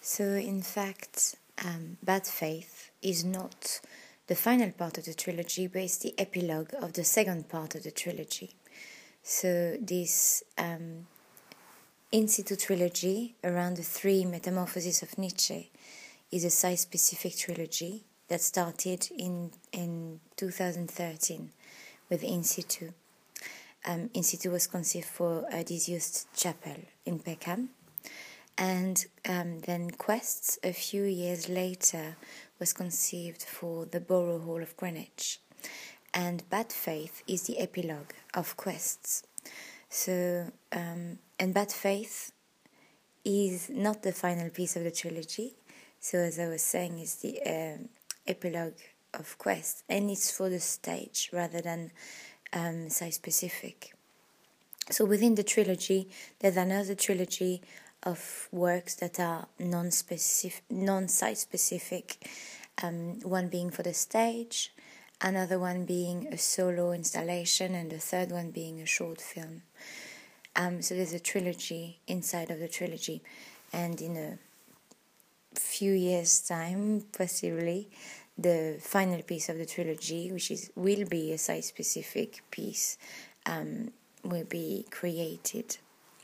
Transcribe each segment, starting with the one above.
So, in fact, Bad Faith is not the final part of the trilogy, but it's the epilogue of the second part of the trilogy. So, this In Situ trilogy around the three metamorphoses of Nietzsche is a site-specific trilogy that started in 2013 with In Situ. In Situ was conceived for a disused chapel in Peckham. And then Quests, a few years later, was conceived for the Borough Hall of Greenwich. And Bad Faith is the epilogue of Quests. So, and Bad Faith is not the final piece of the trilogy. So, as I was saying, it's the epilogue of Quests. And it's for the stage rather than site-specific. So, within the trilogy, there's another trilogy of works that are non-site-specific, one being for the stage, another one being a solo installation, and the third one being a short film. So there's a trilogy inside of the trilogy, and in a few years' time, possibly, the final piece of the trilogy, which will be a site-specific piece, will be created.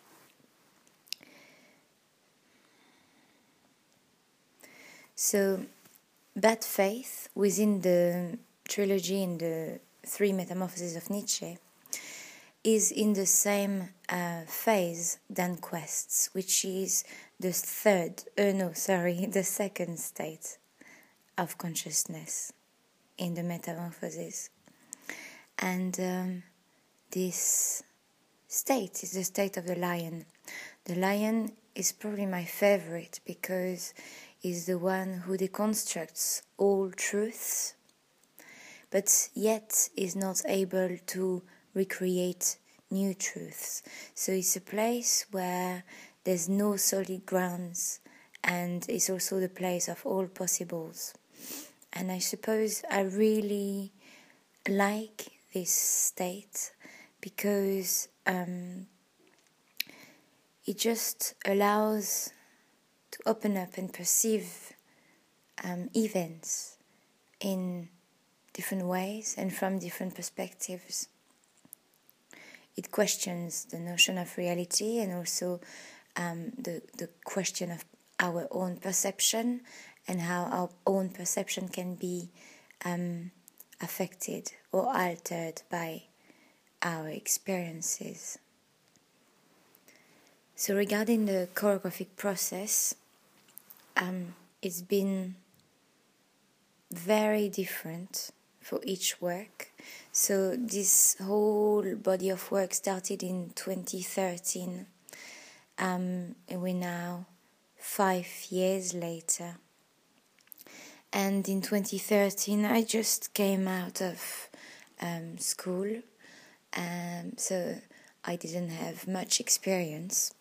So, Bad Faith, within the trilogy in the three metamorphoses of Nietzsche, is in the same phase than Quests, which is the second state of consciousness in the metamorphoses. And this state is the state of the lion. The lion is probably my favorite because is the one who deconstructs all truths, but yet is not able to recreate new truths. So it's a place where there's no solid grounds, and it's also the place of all possibles. And I suppose I really like this state because it just allows to open up and perceive events in different ways and from different perspectives. It questions the notion of reality and also the question of our own perception and how our own perception can be affected or altered by our experiences. So regarding the choreographic process, it's been very different for each work. So this whole body of work started in 2013, and we're now 5 years later. And in 2013, I just came out of school, so I didn't have much experience.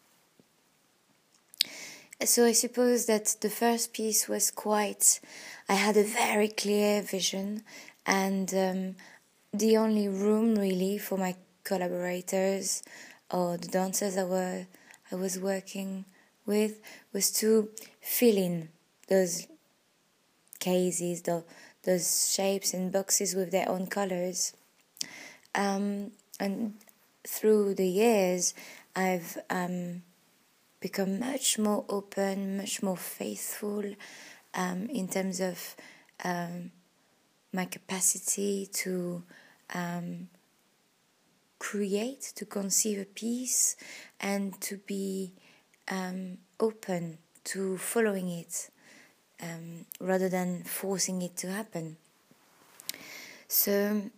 So I suppose that the first piece was I had a very clear vision, and the only room really for my collaborators or the dancers I was working with was to fill in those cases, those shapes and boxes with their own colors. And through the years, I've become much more open, much more faithful in terms of my capacity to create, to conceive a piece, and to be open to following it rather than forcing it to happen. So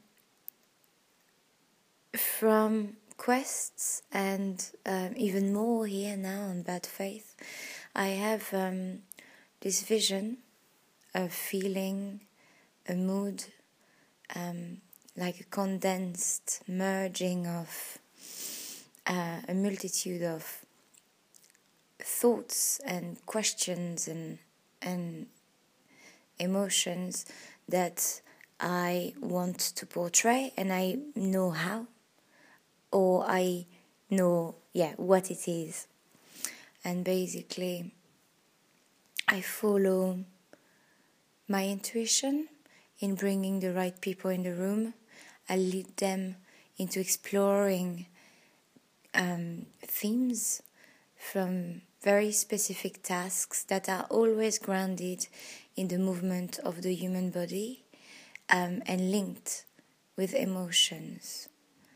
from Quests and even more here now on Bad Faith, I have this vision of feeling a mood, like a condensed merging of a multitude of thoughts and questions and emotions that I want to portray, and I know how, or I know what it is. And basically I follow my intuition in bringing the right people in the room. I lead them into exploring themes from very specific tasks that are always grounded in the movement of the human body and linked with emotions.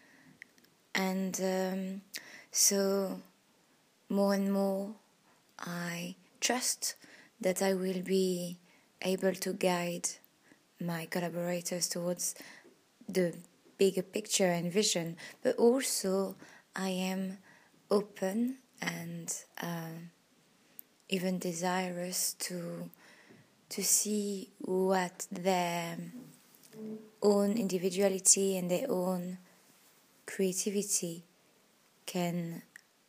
And so more and more I trust that I will be able to guide my collaborators towards the bigger picture and vision, but also I am open and even desirous to see what their own individuality and their own creativity can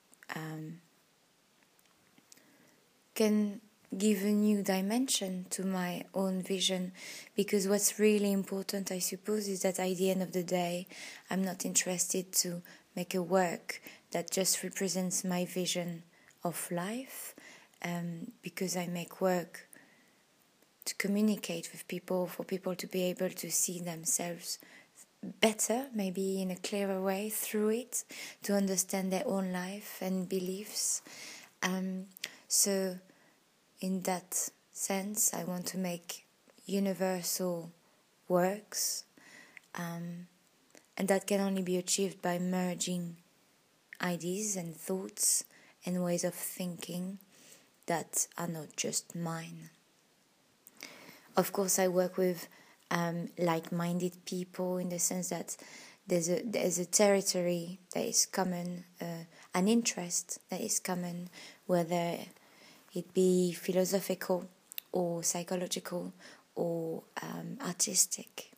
give a new dimension to my own vision, because what's really important, I suppose, is that at the end of the day I'm not interested to make a work that just represents my vision of life, because I make work to communicate with people, for people to be able to see themselves better, maybe in a clearer way through it, to understand their own life and beliefs. So in that sense, I want to make universal works, and that can only be achieved by merging ideas and thoughts and ways of thinking that are not just mine. Of course, I work with like-minded people, in the sense that there's a territory that is common, an interest that is common, whether it be philosophical or psychological or artistic.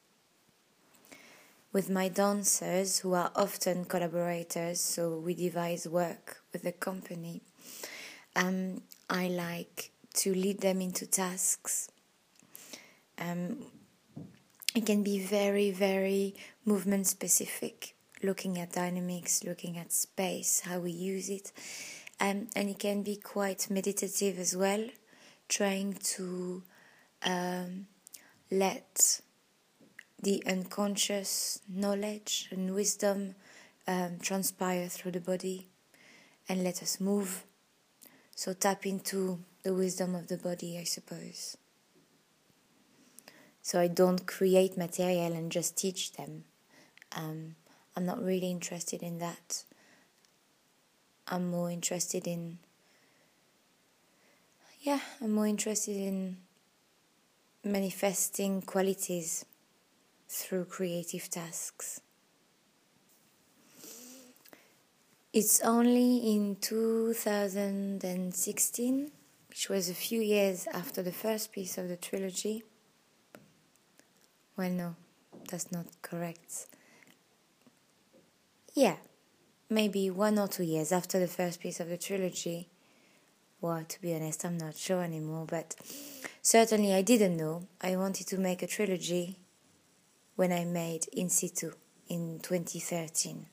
With my dancers, who are often collaborators, so we devise work with the company, I like to lead them into tasks. It can be very, very movement specific, looking at dynamics, looking at space, how we use it. And it can be quite meditative as well, trying to let the unconscious knowledge and wisdom transpire through the body and let us move. So tap into the wisdom of the body, I suppose. So I don't create material and just teach them. I'm not really interested in that. I'm more interested in manifesting qualities through creative tasks. It's only in 2016, which was a few years after the first piece of the trilogy. Well, no, that's not correct. Yeah, maybe 1 or 2 years after the first piece of the trilogy. Well, to be honest, I'm not sure anymore, but certainly I didn't know I wanted to make a trilogy when I made In Situ in 2013.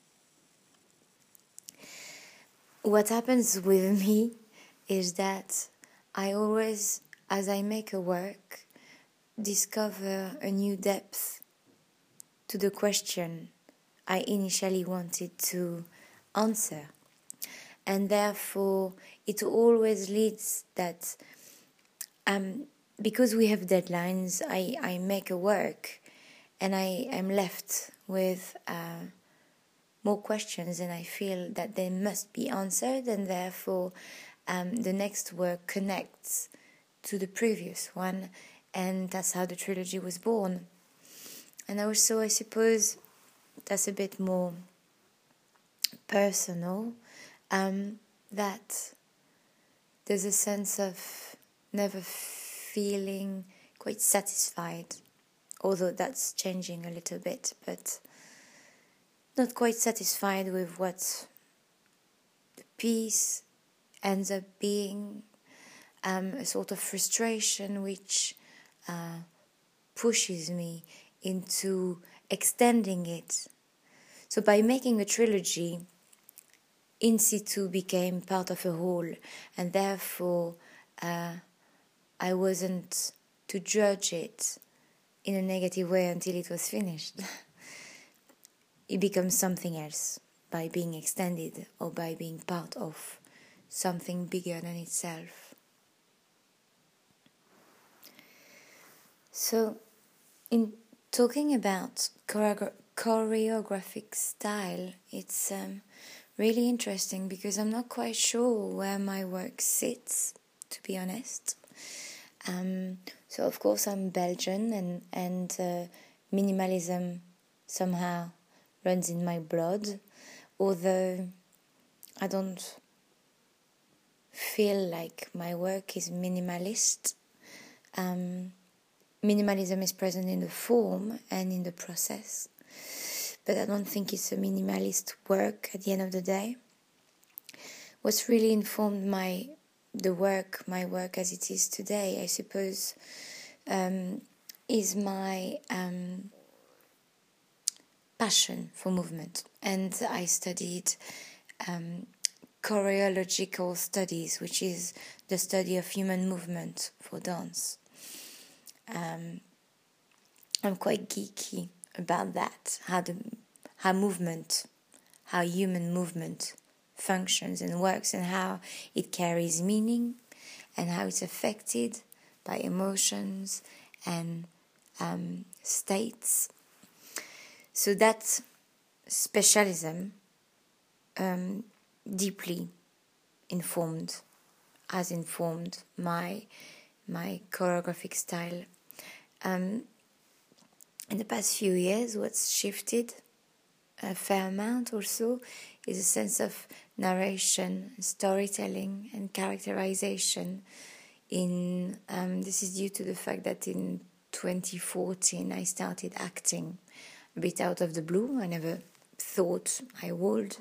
What happens with me is that I always, as I make a work, discover a new depth to the question I initially wanted to answer. And therefore, it always leads that, because we have deadlines, I make a work and I am left with more questions, and I feel that they must be answered, and therefore the next work connects to the previous one, and that's how the trilogy was born. And also, I suppose that's a bit more personal, that there's a sense of never feeling quite satisfied, although that's changing a little bit, but not quite satisfied with what the piece ends up being, a sort of frustration which pushes me into extending it. So by making a trilogy, In Situ became part of a whole, and therefore I wasn't to judge it in a negative way until it was finished. It becomes something else by being extended or by being part of something bigger than itself. So, in talking about choreographic style, it's really interesting because I'm not quite sure where my work sits, to be honest. So of course I'm Belgian, and minimalism somehow runs in my blood, although I don't feel like my work is minimalist. Minimalism is present in the form and in the process, but I don't think it's a minimalist work at the end of the day. What's really informed my work as it is today, I suppose, is my passion for movement. And I studied choreological studies, which is the study of human movement for dance. I'm quite geeky about that, how human movement functions and works, and how it carries meaning, and how it's affected by emotions and states. So that specialism deeply has informed my choreographic style. In the past few years, what's shifted a fair amount also is a sense of narration, storytelling, and characterization. This is due to the fact that in 2014 I started acting a bit out of the blue. I never thought I would.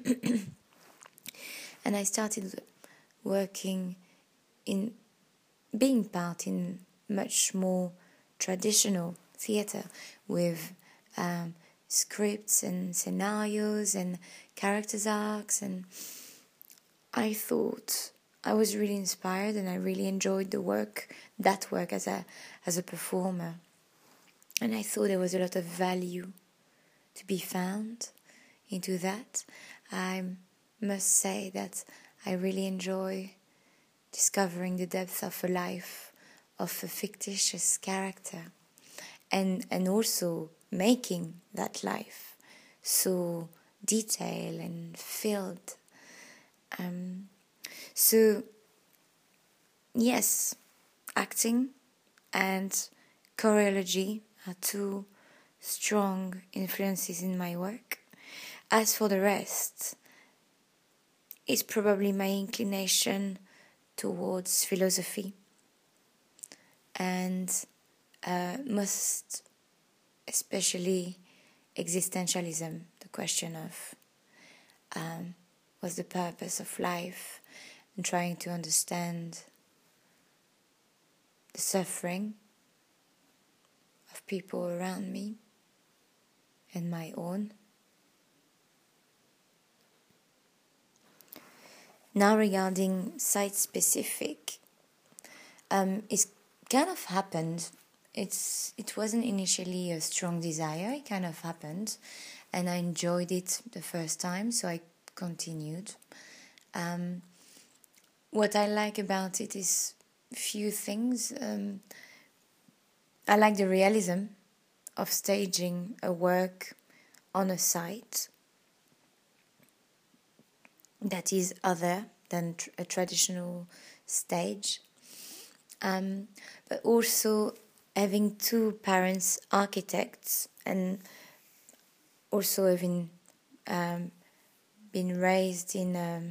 And I started working in being part in much more traditional theatre with scripts and scenarios and characters arcs, and I thought I was really inspired, and I really enjoyed that work as a performer, and I thought there was a lot of value to be found into that. I must say that I really enjoy discovering the depth of a life of a fictitious character, and also making that life so detailed and filled. So yes, acting and choreology are two strong influences in my work. As for the rest, it's probably my inclination towards philosophy, and most especially existentialism, the question of what's the purpose of life, and trying to understand the suffering of people around me and my own. Now regarding site-specific, it's kind of happened. It wasn't initially a strong desire. It kind of happened, and I enjoyed it the first time, so I continued. What I like about it is a few things. I like the realism of staging a work on a site that is other than a traditional stage. But also having two parents architects, and also having been raised in a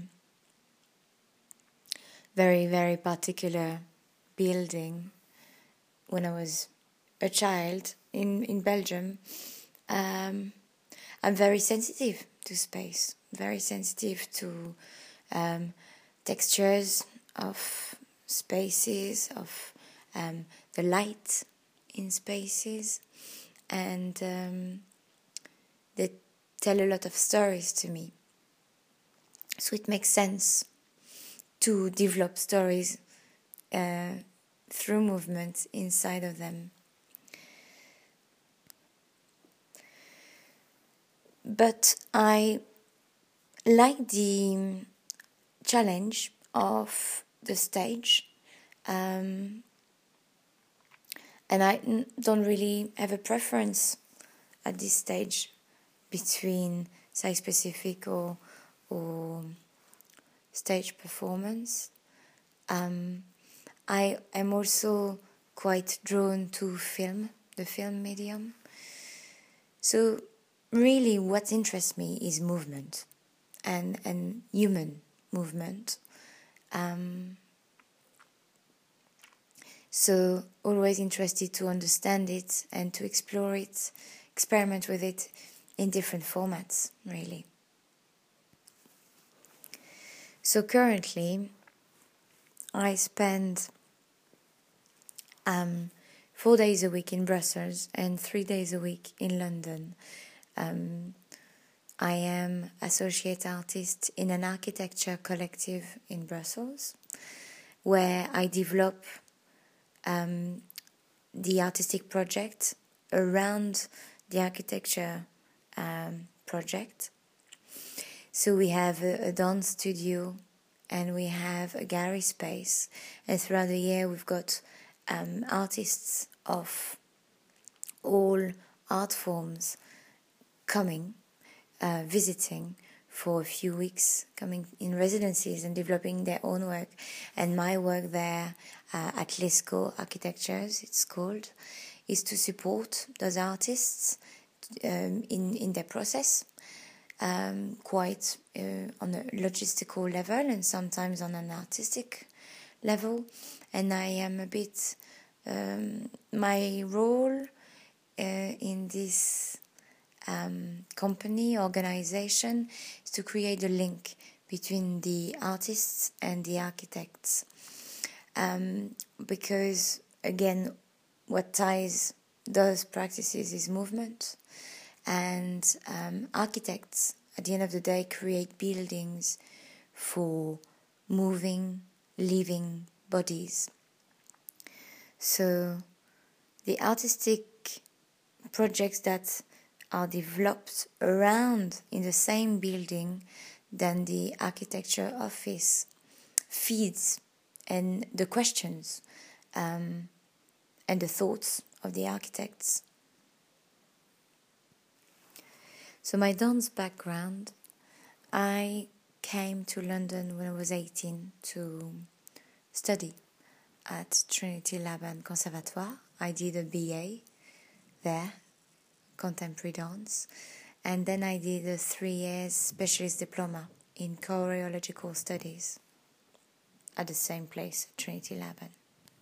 very, very particular building when I was a child in Belgium, I'm very sensitive to space, very sensitive to textures of spaces, of the light in spaces, and they tell a lot of stories to me. So it makes sense to develop stories through movement inside of them. But I like the challenge of the stage, and I don't really have a preference at this stage between site-specific or stage performance. I am also quite drawn to the film medium. So really what interests me is movement and human movement. So always interested to understand it and to explore it, experiment with it in different formats, really. So currently, I spend 4 days a week in Brussels and 3 days a week in London. I am associate artist in an architecture collective in Brussels, where I develop the artistic project around the architecture project. So we have a dance studio and we have a gallery space, and throughout the year we've got artists of all art forms coming, visiting for a few weeks, coming in residencies and developing their own work. And my work there at Lescaut Architectures, it's called, is to support those artists in their process, quite on a logistical level and sometimes on an artistic level. And I am a bit, my role in this company, organization, is to create a link between the artists and the architects. Because, again, what ties those practices is movement. And architects, at the end of the day, create buildings for moving, living bodies. So the artistic projects that are developed around in the same building than the architecture office feeds and the questions and the thoughts of the architects. So my dance background, I came to London when I was 18 to study at Trinity Laban Conservatoire. I did a BA there, contemporary dance, and then I did a 3 years specialist diploma in choreological studies at the same place, Trinity Laban.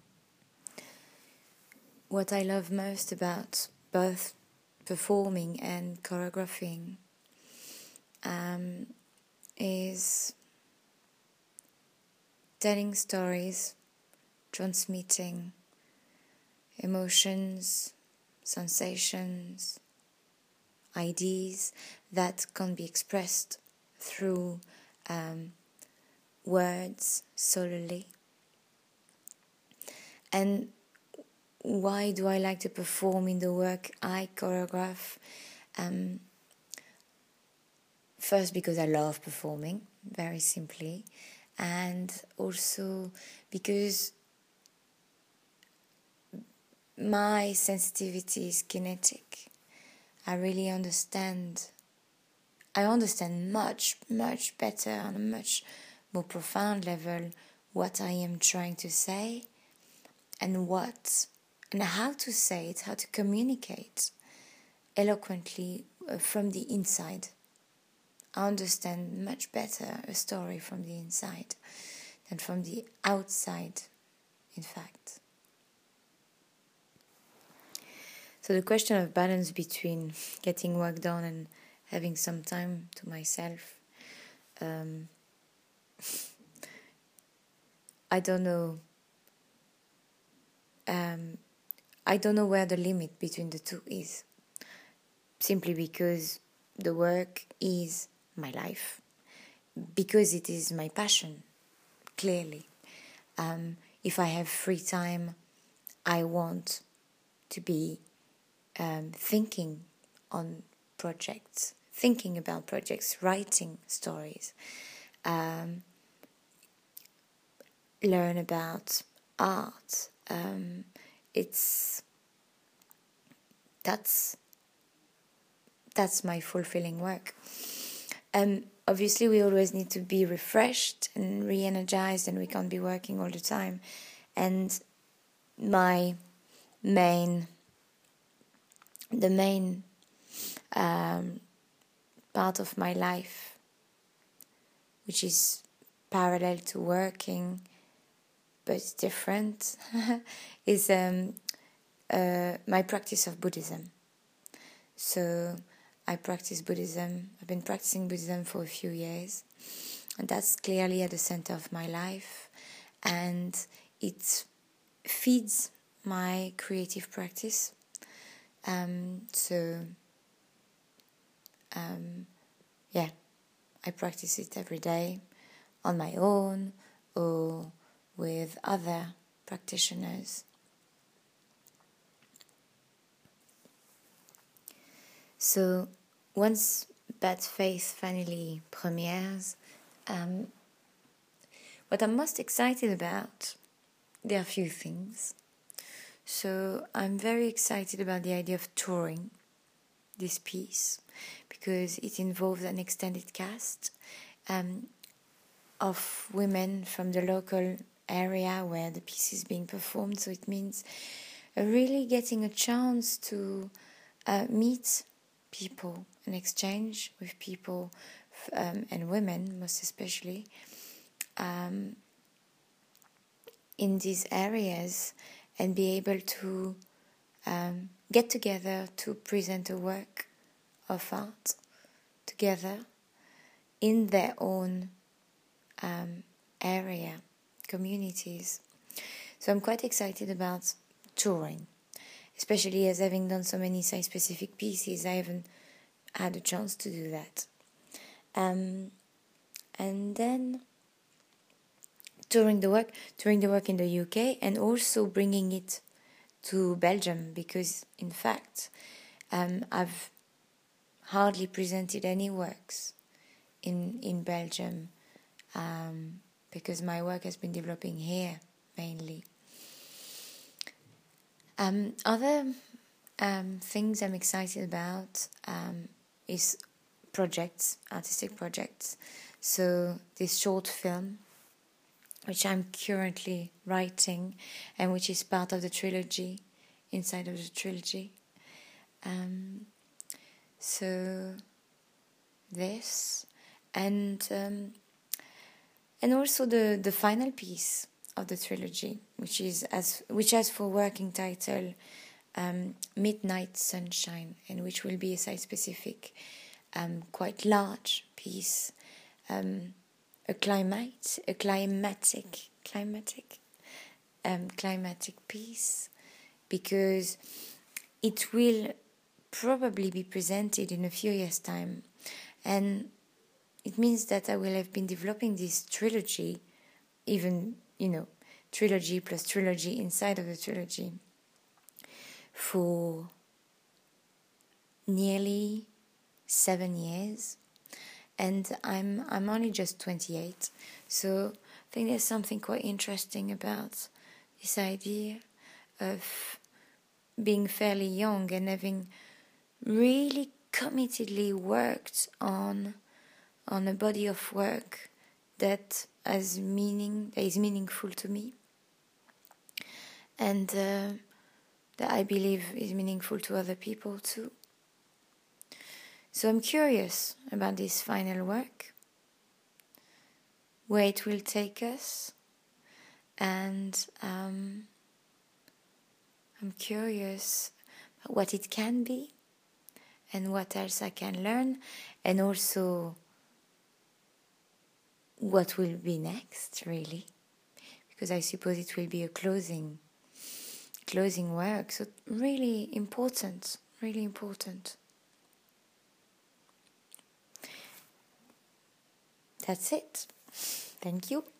What I love most about both performing and choreographing is telling stories, transmitting emotions, sensations, ideas that can be expressed through words solely. And why do I like to perform in the work I choreograph? First, because I love performing, very simply, and also because my sensitivity is kinetic. I understand much, much better on a much more profound level what I am trying to say and how to say it, how to communicate eloquently from the inside. I understand much better a story from the inside than from the outside, in fact. So the question of balance between getting work done and having some time to myself, I don't know. I don't know where the limit between the two is. Simply because the work is my life, because it is my passion, clearly. If I have free time I want to be thinking on projects, thinking about projects, writing stories, learn about art. That's my fulfilling work. Obviously, we always need to be refreshed and re-energized, and we can't be working all the time. And the main part of my life, which is parallel to working, but it's different, is my practice of Buddhism. So I practice Buddhism. I've been practicing Buddhism for a few years, and that's clearly at the center of my life, and it feeds my creative practice. Yeah, I practice it every day on my own or with other practitioners. So once Bad Faith finally premieres, what I'm most excited about, there are a few things. So I'm very excited about the idea of touring this piece, because it involves an extended cast of women from the local area where the piece is being performed. So it means really getting a chance to meet people and exchange with people, and women most especially, in these areas, and be able to get together to present a work of art together in their own area, communities. So I'm quite excited about touring, especially as having done so many site-specific pieces, I haven't had a chance to do that. And then touring the work in the UK, and also bringing it to Belgium, because in fact I've hardly presented any works in Belgium, because my work has been developing here mainly. Other things I'm excited about is artistic projects. So this short film, which I'm currently writing, and which is part of the trilogy, inside of the trilogy. So this, and also the final piece of the trilogy, which has for working title Midnight Sunshine, and which will be a site-specific, quite large piece, a climatic piece, because it will probably be presented in a few years' time, and it means that I will have been developing this trilogy, even, trilogy plus trilogy inside of the trilogy, for nearly 7 years, and I'm only just 28, so I think there's something quite interesting about this idea of being fairly young and having really committedly worked on a body of work that is meaningful to me, and that I believe is meaningful to other people too. So I'm curious about this final work, where it will take us, and I'm curious about what it can be and what else I can learn, and also what will be next, really, because I suppose it will be a closing work. So really important. That's it. Thank you.